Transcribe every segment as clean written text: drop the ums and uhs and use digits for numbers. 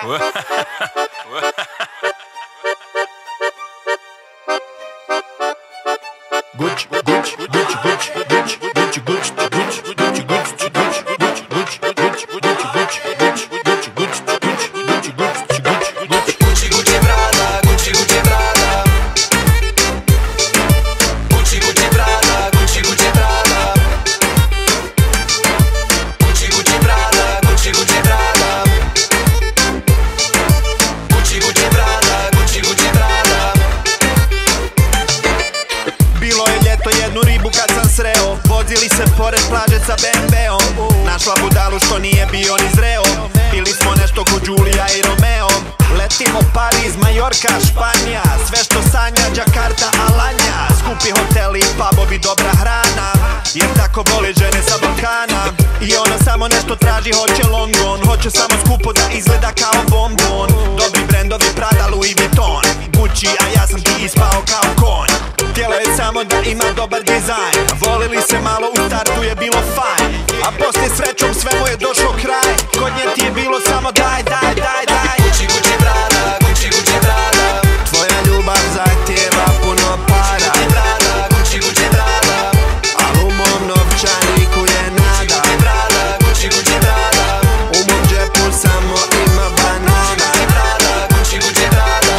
Jednu ribu kad sam sreo, vozili se pored plaže sa BMW-om. Našla budalu što nije bio ni zreo. Bili smo nešto ko Đulija i Romeo. Letimo Pariz, Majorka, Španija. Sve što sanja, Đakarta, Alanja. Skupi hoteli, pubovi, dobra hrana, jer tako vole žene sa Balkana. I ona samo nešto traži, hoće London. Hoće samo skupo da izgleda kao bombon. Dobri brendovi, Prada, Louis Vuitton, Gucci, a ja sam ti ispao kao konj. Htjela je samo da ima dobar dizajn. Volili se malo, u startu je bilo fajn. A poslije srećom sve mu je došao kraj. Kod nje ti je bilo samo daj, daj, daj, daj. Gucci, Gucci, Prada, Gucci, Gucci, Prada. Tvoja ljubav zahtjeva puno para. Gucci, Gucci, Prada. Al u mom novčaniku je nada. Gucci, Gucci, Prada. U mom džepu samo ima banana. Gucci, Gucci, Prada.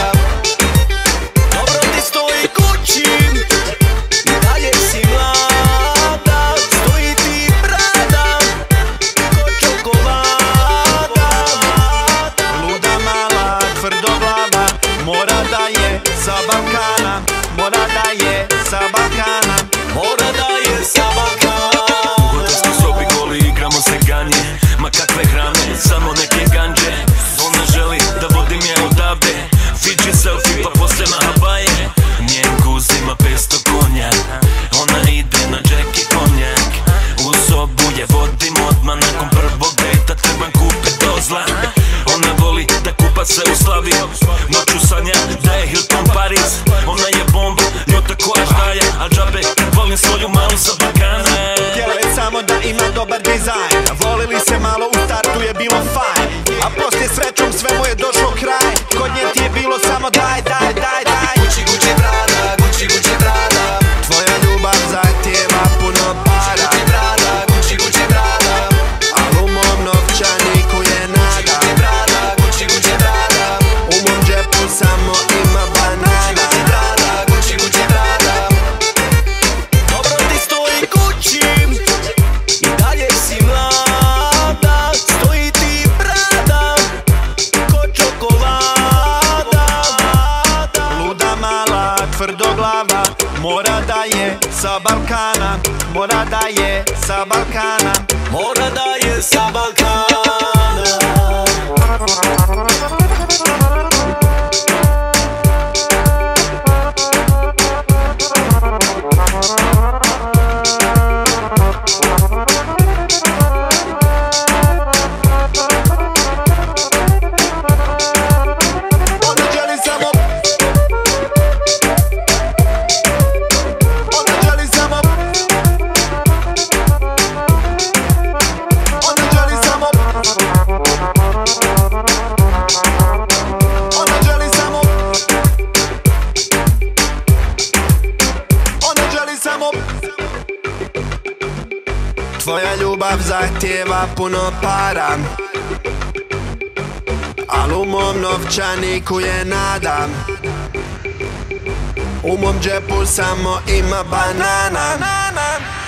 Dobro ti stoji Gucci, i dalje si mlada. Stoji ti Prada, ko čokolada. Luda mala, tvrdoglava, mora da je sa Balkana. Mora da je sa Balkana. Mora da je sa Balkana. U hotelskoj sobi goli igramo se ganje. Ma kakve hrane, samo neke ganđe. Ona želi da vodim je odavde. Fiji selfie pa posle na Havaje. Njen guz ima 500 konja. Ona ide na Jack i konjak. U sobu je vodim odmah. Nakon prvog dejta trebam kupit dozla. Ona voli da kupa se u slavi. Noću sanja da je Hilton Paris. Ona je bomba, ljuta ko Aždaja. Al džabe kad volim svoju malu sa Balkana. Htjela je samo da ima dobar dizajn. Volili se malo, u startu je bilo fajn. A poslije srećom sve mu je došao kraj. Kod nje ti je bilo samo daj, daj, daj, daj. Gucci, Gucci, Prada, Gucci, Gucci, Prada. Tvoja ljubav zahtjeva puno para. Gucci, Gucci, Prada. Al u mom novčaniku je nada. Gucci, Gucci, Prada. U mom džepu samo ima banana. Gucci, Gucci, Prada. Dobro ti stoji Gucci, i dalje si mlada. Stoji ti Prada, ko čokolada. Luda mala, tvrdoglava, mora da je sa Balkana. Mora da je sa Balkana. Mora da je sa Balkana. Ona želi samo, ona želi samo, ona želi samo, ona želi samo, ona želi samo. Tvoja ljubav zahtjeva puno para, al u mom novčaniku je nada. U mom džepu samo ima banana.